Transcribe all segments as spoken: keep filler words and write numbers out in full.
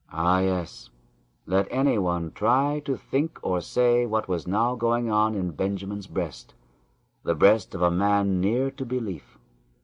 Ah, yes. Let anyone try to think or say what was now going on in Benjamin's breast, the breast of a man near to belief.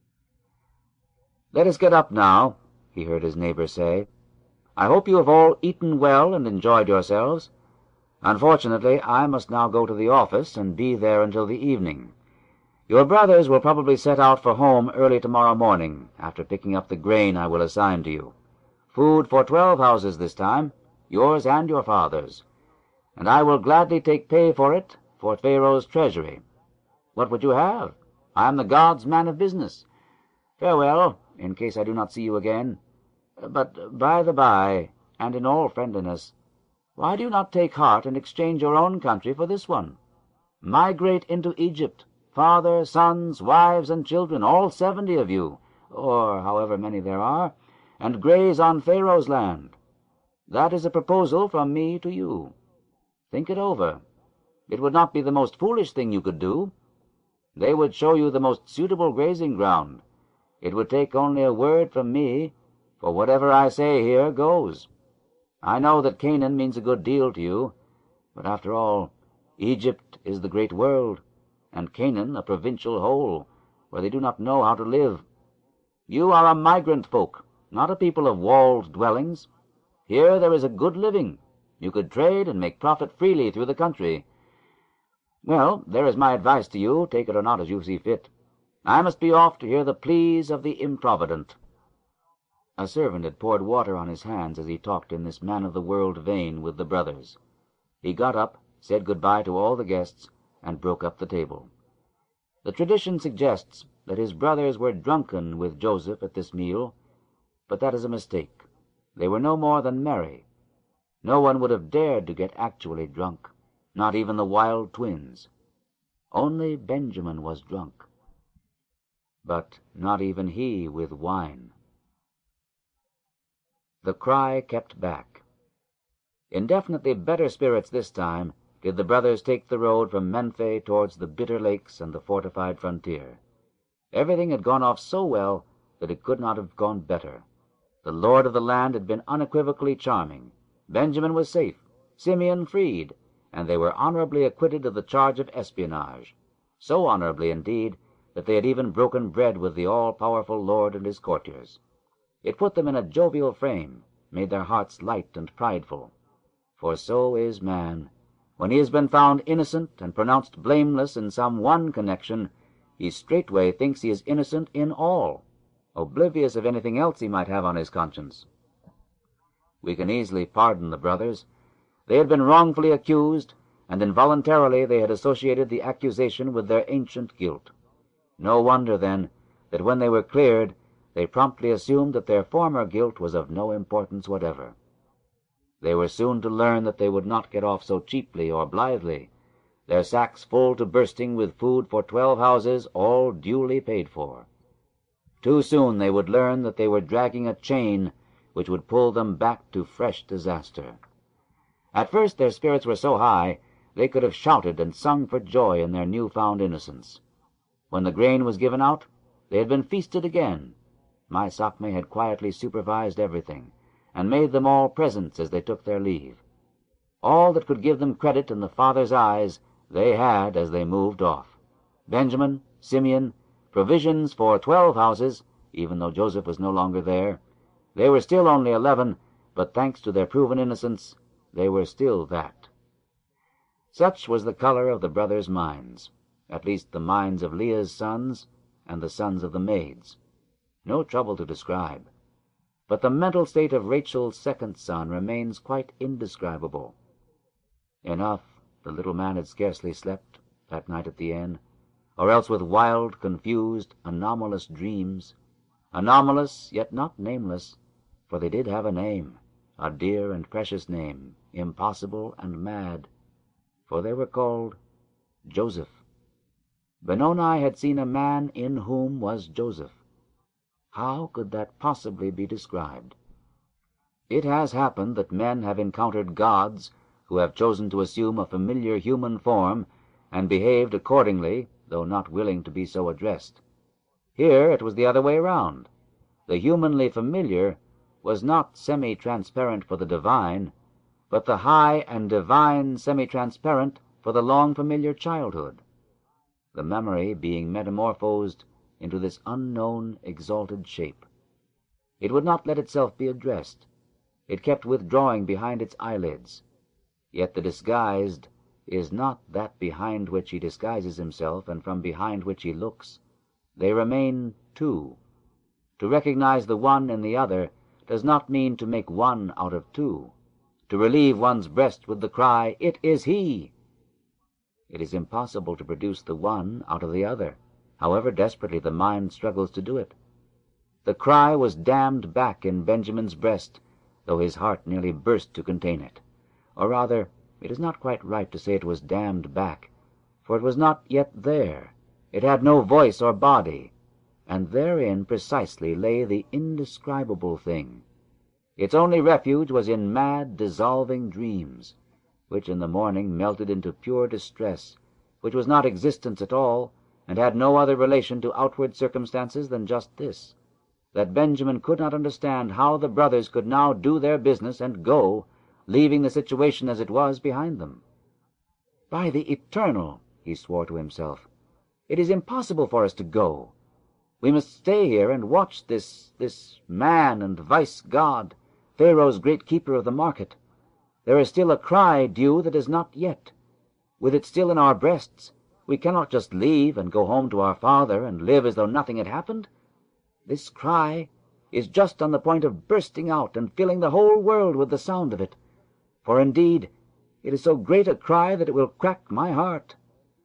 "Let us get up now," he heard his neighbor say. "I hope you have all eaten well and enjoyed yourselves. Unfortunately, I must now go to the office and be there until the evening. Your brothers will probably set out for home early tomorrow morning, after picking up the grain I will assign to you. Food for twelve houses this time, yours and your father's, and I will gladly take pay for it for Pharaoh's treasury. What would you have? I am the god's man of business. Farewell, in case I do not see you again. But by the by, and in all friendliness, why do you not take heart and exchange your own country for this one? Migrate into Egypt, father, sons, wives, and children, all seventy of you, or however many there are, and graze on Pharaoh's land. That is a proposal from me to you. Think it over. It would not be the most foolish thing you could do. They would show you the most suitable grazing ground. It would take only a word from me, for whatever I say here goes. I know that Canaan means a good deal to you, but after all, Egypt is the great world, and Canaan a provincial hole, where they do not know how to live. You are a migrant folk, not a people of walled dwellings. Here there is a good living. You could trade and make profit freely through the country. Well, there is my advice to you, take it or not as you see fit. I must be off to hear the pleas of the improvident." A servant had poured water on his hands as he talked in this man-of-the-world vein with the brothers. He got up, said good-bye to all the guests, and broke up the table. The tradition suggests that his brothers were drunken with Joseph at this meal, but that is a mistake. They were no more than merry. No one would have dared to get actually drunk, not even the wild twins. Only Benjamin was drunk, but not even he with wine. The cry kept back. In definitely better spirits this time did the brothers take the road from Menphe towards the bitter lakes and the fortified frontier. Everything had gone off so well that it could not have gone better. The lord of the land had been unequivocally charming. Benjamin was safe, Simeon freed, and they were honorably acquitted of the charge of espionage, so honorably, indeed, that they had even broken bread with the all-powerful lord and his courtiers. It put them in a jovial frame, made their hearts light and prideful. For so is man. When he has been found innocent and pronounced blameless in some one connection, he straightway thinks he is innocent in all, oblivious of anything else he might have on his conscience. We can easily pardon the brothers. They had been wrongfully accused, and involuntarily they had associated the accusation with their ancient guilt. No wonder, then, that when they were cleared, they promptly assumed that their former guilt was of no importance whatever. They were soon to learn that they would not get off so cheaply or blithely, their sacks full to bursting with food for twelve houses, all duly paid for. Too soon they would learn that they were dragging a chain which would pull them back to fresh disaster. At first their spirits were so high they could have shouted and sung for joy in their new-found innocence. When the grain was given out, they had been feasted again. My Sakme had quietly supervised everything, and made them all presents as they took their leave. All that could give them credit in the Father's eyes they had as they moved off. Benjamin, Simeon, provisions for twelve houses, even though Joseph was no longer there. They were still only eleven, but thanks to their proven innocence, they were still that. Such was the color of the brothers' minds, at least the minds of Leah's sons and the sons of the maids. No trouble to describe. But the mental state of Rachel's second son remains quite indescribable. Enough, the little man had scarcely slept that night at the inn, or else with wild, confused, anomalous dreams, anomalous, yet not nameless, for they did have a name, a dear and precious name, impossible and mad, for they were called Joseph. Benoni had seen a man in whom was Joseph. How could that possibly be described? It has happened that men have encountered gods who have chosen to assume a familiar human form and behaved accordingly, though not willing to be so addressed. Here it was the other way round. The humanly familiar was not semi-transparent for the divine, but the high and divine semi-transparent for the long-familiar childhood, the memory being metamorphosed into this unknown exalted shape. It would not let itself be addressed. It kept withdrawing behind its eyelids. Yet the disguised is not that behind which he disguises himself and from behind which he looks. They remain two. To recognize the one in the other does not mean to make one out of two, to relieve one's breast with the cry, "It is he!" It is impossible to produce the one out of the other, however desperately the mind struggles to do it. The cry was dammed back in Benjamin's breast, though his heart nearly burst to contain it. Or rather, it is not quite right to say it was dammed back, for it was not yet there. It had no voice or body, and therein precisely lay the indescribable thing. Its only refuge was in mad, dissolving dreams, which in the morning melted into pure distress, which was not existence at all, and had no other relation to outward circumstances than just this, that Benjamin could not understand how the brothers could now do their business and go, leaving the situation as it was behind them. "By the Eternal," he swore to himself, "it is impossible for us to go. We must stay here and watch this, this man and vice-god, Pharaoh's great keeper of the market. There is still a cry due that is not yet. With it still in our breasts, we cannot just leave and go home to our father and live as though nothing had happened. This cry is just on the point of bursting out and filling the whole world with the sound of it, for indeed it is so great a cry that it will crack my heart."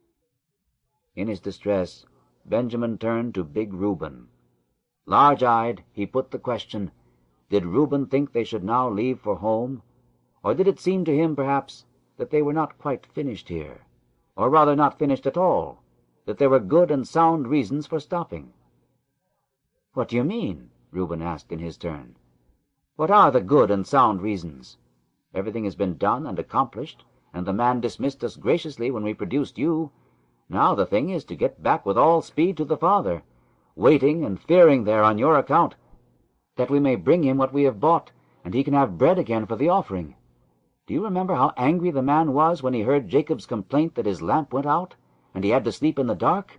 In his distress, Benjamin turned to big Reuben. Large-eyed, he put the question, did Reuben think they should now leave for home, or did it seem to him, perhaps, that they were not quite finished here, or rather not finished at all, that there were good and sound reasons for stopping? "What do you mean?" Reuben asked in his turn. "What are the good and sound reasons? Everything has been done and accomplished, and the man dismissed us graciously when we produced you. Now the thing is to get back with all speed to the father, waiting and fearing there on your account, that we may bring him what we have bought, and he can have bread again for the offering. Do you remember how angry the man was when he heard Jacob's complaint that his lamp went out, and he had to sleep in the dark?"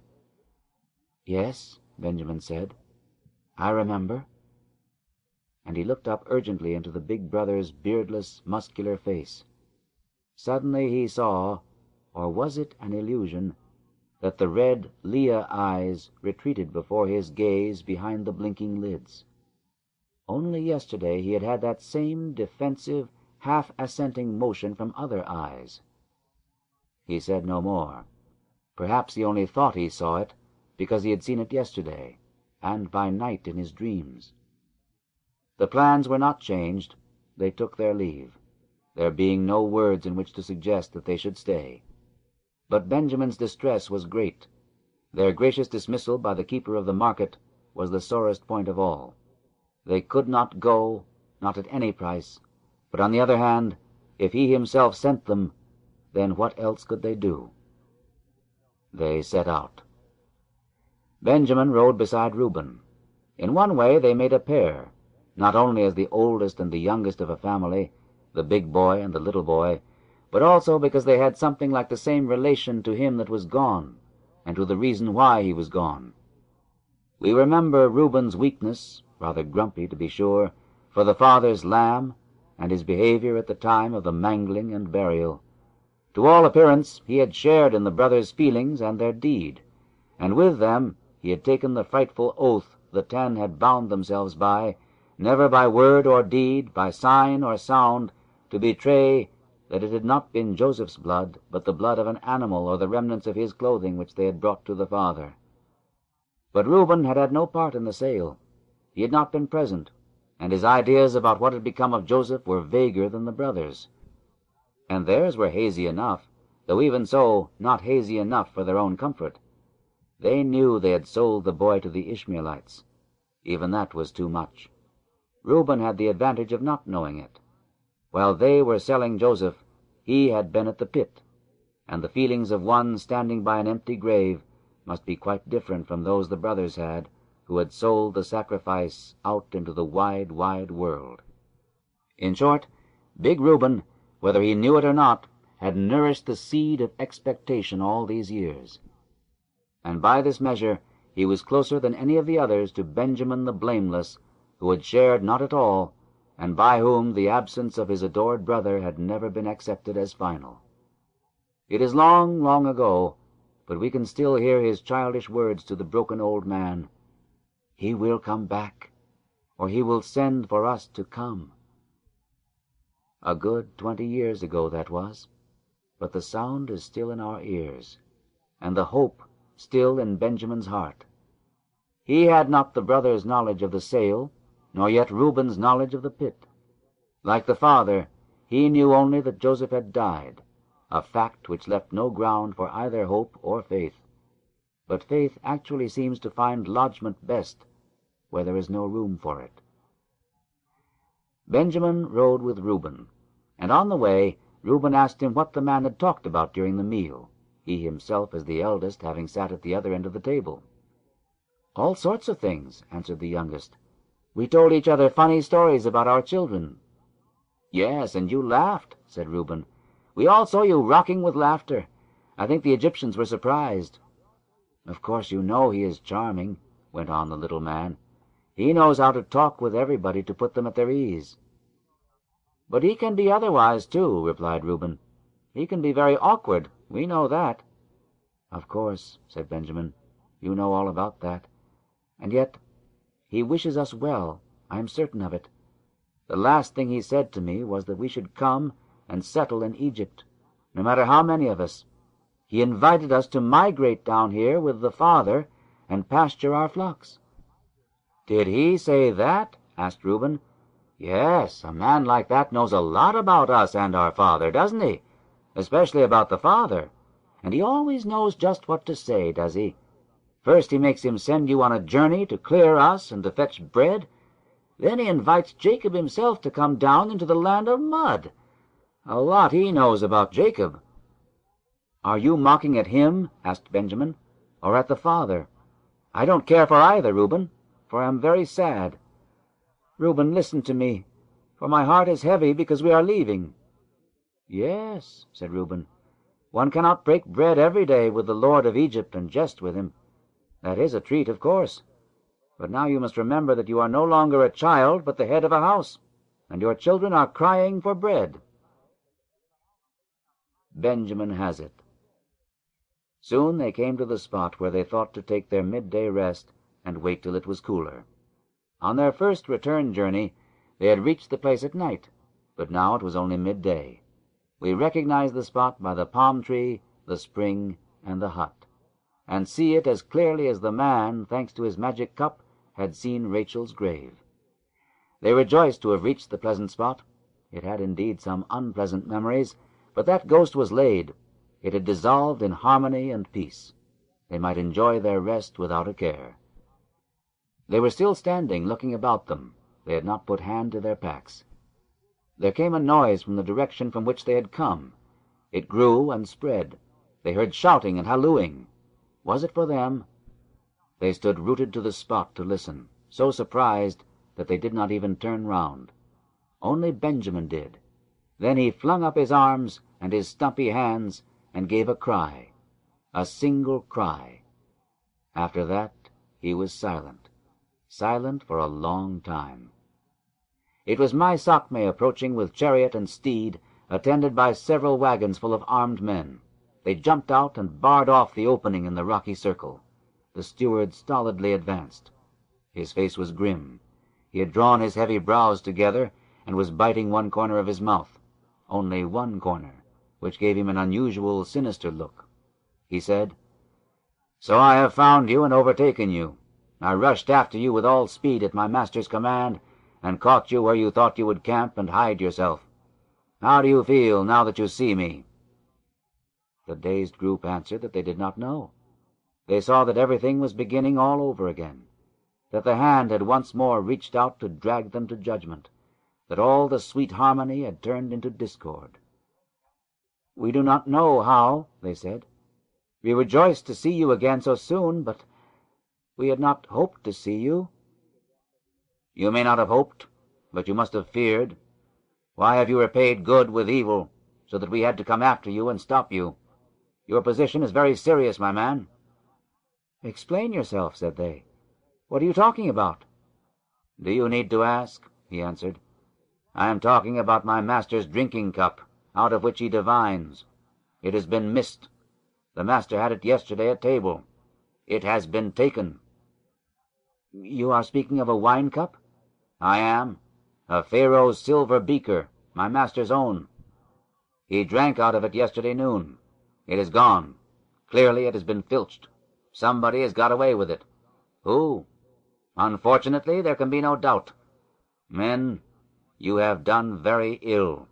"Yes," Benjamin said, "I remember." And he looked up urgently into the big brother's beardless, muscular face. Suddenly he saw, or was it an illusion, that the red Leah eyes retreated before his gaze behind the blinking lids. Only yesterday he had had that same defensive, half-assenting motion from other eyes. He said no more. Perhaps he only thought he saw it, because he had seen it yesterday, and by night in his dreams. The plans were not changed. They took their leave, there being no words in which to suggest that they should stay. But Benjamin's distress was great. Their gracious dismissal by the keeper of the market was the sorest point of all. They could not go, not at any price, but on the other hand, if he himself sent them, then what else could they do? They set out. Benjamin rode beside Reuben. In one way they made a pair, not only as the oldest and the youngest of a family, the big boy and the little boy, but also because they had something like the same relation to him that was gone, and to the reason why he was gone. We remember Reuben's weakness, rather grumpy to be sure, for the father's lamb, and his behavior at the time of the mangling and burial. To all appearance he had shared in the brothers' feelings and their deed, and with them he had taken the frightful oath the ten had bound themselves by, never by word or deed, by sign or sound, to betray that it had not been Joseph's blood, but the blood of an animal or the remnants of his clothing which they had brought to the father. But Reuben had had no part in the sale. He had not been present, and his ideas about what had become of Joseph were vaguer than the brothers. And theirs were hazy enough, though even so not hazy enough for their own comfort. They knew they had sold the boy to the Ishmaelites. Even that was too much. Reuben had the advantage of not knowing it. While they were selling Joseph, he had been at the pit, and the feelings of one standing by an empty grave must be quite different from those the brothers had, who had sold the sacrifice out into the wide, wide world. In short, Big Reuben, whether he knew it or not, had nourished the seed of expectation all these years. And by this measure he was closer than any of the others to Benjamin the blameless, who had shared not at all, and by whom the absence of his adored brother had never been accepted as final. It is long, long ago, but we can still hear his childish words to the broken old man, "He will come back, or he will send for us to come." A good twenty years ago that was, but the sound is still in our ears, and the hope still in Benjamin's heart. He had not the brother's knowledge of the sail, nor yet Reuben's knowledge of the pit. Like the father, he knew only that Joseph had died, a fact which left no ground for either hope or faith. But faith actually seems to find lodgment best where there is no room for it. Benjamin rode with Reuben, and on the way Reuben asked him what the man had talked about during the meal, he himself as the eldest having sat at the other end of the table. "All sorts of things," answered the youngest. "We told each other funny stories about our children." "Yes, and you laughed," said Reuben. "We all saw you rocking with laughter. I think the Egyptians were surprised." "Of course you know he is charming," went on the little man. "He knows how to talk with everybody to put them at their ease." "But he can be otherwise, too," replied Reuben. "He can be very awkward. We know that." "Of course," said Benjamin. "You know all about that. And yet he wishes us well. I am certain of it. The last thing he said to me was that we should come and settle in Egypt, no matter how many of us. He invited us to migrate down here with the father and pasture our flocks." "Did he say that?" asked Reuben. "Yes, a man like that knows a lot about us and our father, doesn't he? Especially about the father. And he always knows just what to say, does he? First he makes him send you on a journey to clear us and to fetch bread. Then he invites Jacob himself to come down into the land of mud. A lot he knows about Jacob." "Are you mocking at him," asked Benjamin, "or at the father? I don't care for either, Reuben, for I am very sad. Reuben, listen to me, for my heart is heavy because we are leaving." "Yes," said Reuben, "one cannot break bread every day with the Lord of Egypt and jest with him. That is a treat, of course. But now you must remember that you are no longer a child, but the head of a house, and your children are crying for bread." Benjamin has it. Soon they came to the spot where they thought to take their midday rest and wait till it was cooler. On their first return journey they had reached the place at night, but now it was only midday. We recognize the spot by the palm tree, the spring, and the hut, and see it as clearly as the man, thanks to his magic cup, had seen Rachel's grave. They rejoiced to have reached the pleasant spot. It had indeed some unpleasant memories, but that ghost was laid. It had dissolved in harmony and peace. They might enjoy their rest without a care. They were still standing, looking about them. They had not put hand to their packs. There came a noise from the direction from which they had come. It grew and spread. They heard shouting and hallooing. Was it for them? They stood rooted to the spot to listen, so surprised that they did not even turn round. Only Benjamin did. Then he flung up his arms and his stumpy hands and gave a cry, a single cry. After that he was silent, silent for a long time. It was Mai Sakme approaching with chariot and steed, attended by several wagons full of armed men. They jumped out and barred off the opening in the rocky circle. The steward stolidly advanced. His face was grim. He had drawn his heavy brows together and was biting one corner of his mouth, only one corner, which gave him an unusual, sinister look. He said, "So I have found you and overtaken you. I rushed after you with all speed at my master's command, and caught you where you thought you would camp and hide yourself. How do you feel now that you see me?" The dazed group answered that they did not know. They saw that everything was beginning all over again, that the hand had once more reached out to drag them to judgment, that all the sweet harmony had turned into discord. "We do not know how," they said. "We rejoice to see you again so soon, but We had not hoped to see you." "You may not have hoped, but you must have feared. Why have you repaid good with evil, so that we had to come after you and stop you? Your position is very serious, my man." "Explain yourself," said they. "What are you talking about?" "Do you need to ask?" he answered. "I am talking about my master's drinking cup, out of which he divines. It has been missed. The master had it yesterday at table. It has been taken." "You are speaking of a wine cup?" "I am. A Pharaoh's silver beaker, my master's own. He drank out of it yesterday noon. It is gone. Clearly it has been filched. Somebody has got away with it. Who? Unfortunately, there can be no doubt. Men, you have done very ill."